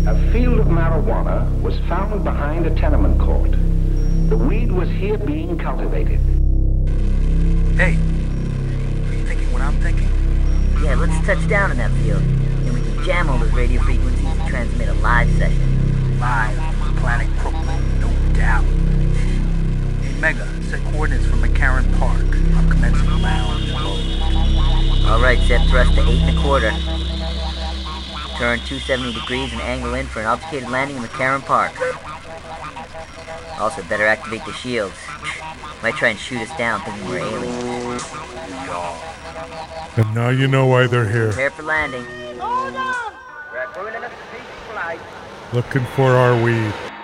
A field of marijuana was found behind a tenement court. The weed was here being cultivated. Hey, are you thinking what I'm thinking? Yeah, let's touch down in that field, and we can jam all those radio frequencies and transmit a live session. Live from Planet Brooklyn, no doubt. Hey, Mega, set coordinates for McCarran Park. I'm commencing lounge mode. All right, set thrust to 8 1/4. Turn 270 degrees and angle in for an obfuscated landing in McCarran Park. Also, better activate the shields. Might try and shoot us down thinking we're aliens. And now you know why they're here. Prepare for landing. Hold on! We're going in a space flight. Looking for our weed.